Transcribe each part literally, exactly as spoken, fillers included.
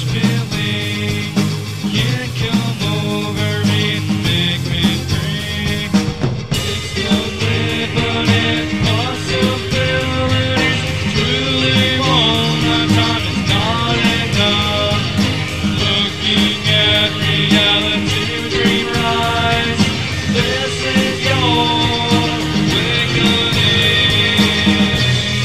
feeling can't come over me and make me free. It's lonely, but it's possibilities. Truly, one lifetime is not enough. Looking at reality with dreamer eyes. This is your awakening.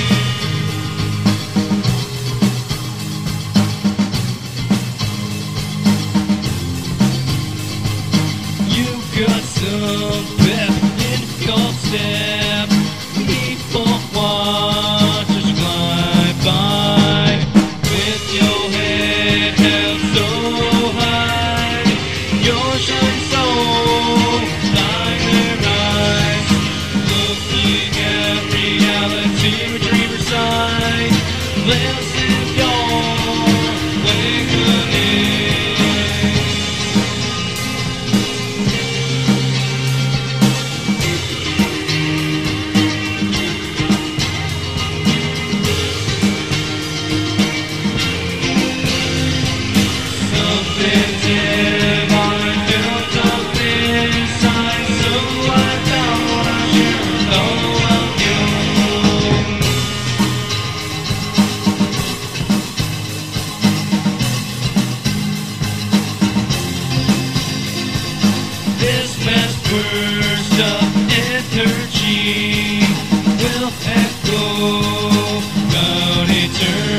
You got some pep in your step. People watch as you glide by with your head held so high. Your shine so like their eyes. Looking at reality with dreamer's sight. This is your awakening. Something divine built up inside, so I thought I should know of you. This mass burst of energy will echo out eternity.